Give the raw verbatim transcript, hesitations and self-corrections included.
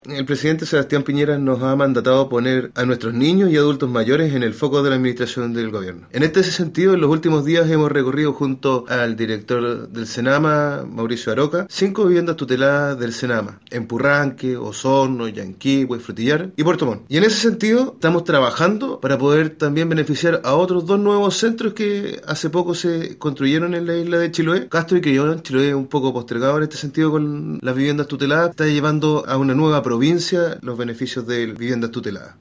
El presidente Sebastián Piñera nos ha mandatado poner a nuestros niños y adultos mayores en el foco de la administración del gobierno. En este sentido, en los últimos días hemos recorrido junto al director del Senama, Mauricio Aroca, cinco viviendas tuteladas del Senama, en Purranque, Osorno, Yanquihue, Frutillar y Puerto Montt. Y en ese sentido, estamos trabajando para poder también beneficiar a otros dos nuevos centros que hace poco se construyeron en la isla de Chiloé. Castro y Crillón. Chiloé un poco postergado en este sentido con las viviendas tuteladas, está llevando a una nueva provincia los beneficios de viviendas tuteladas.